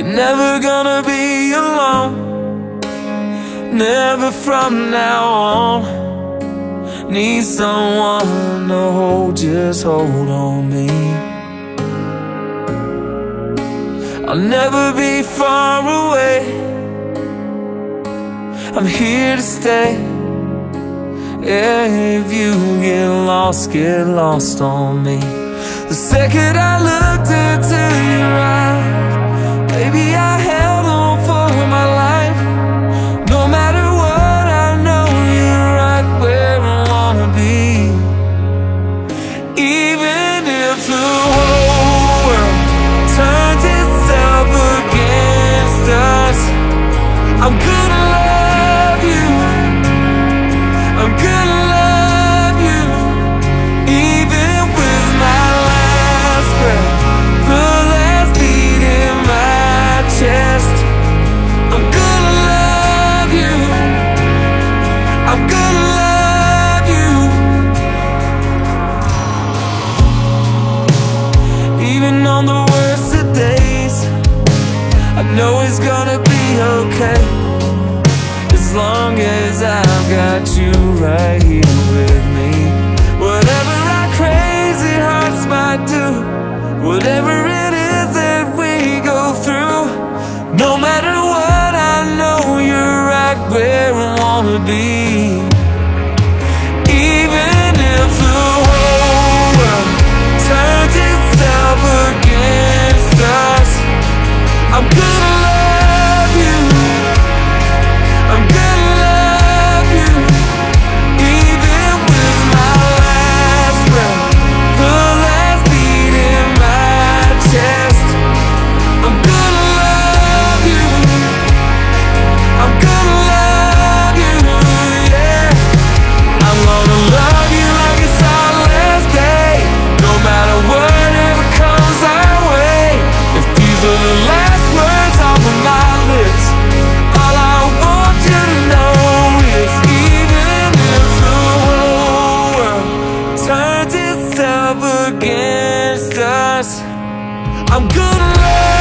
You're never gonna be alone, never from now on. Need someone to hold, just hold on me. I'll never be far away, I'm here to stay. Yeah, if you get lost on me. The second I looked into your eyes, baby, I held on for my life. No matter what, I know you're right where I wanna be. Even if the whole world turns itself against us, I'm gonna love you, I'm gonna love you. Even with my last breath, the last beat in my chest, I'm gonna love you, I'm gonna love you. Even on the worst of days, I know it's gonna be okay, as long as I've got you right here with me. Whatever our crazy hearts might do, whatever it is that we go through, no matter what, I know you're right where I wanna be. Even if the whole world turns itself against us, I'm gonna love you, I'm gonna love you. Even with my last breath, the last beat in my chest, I'm gonna love you, I'm gonna love you, yeah. I'm gonna love you like it's our last day, no matter whatever comes our way. If these are the last words off of my lips, all I want you to know is, even if the whole world turns itself against us, I'm gonna love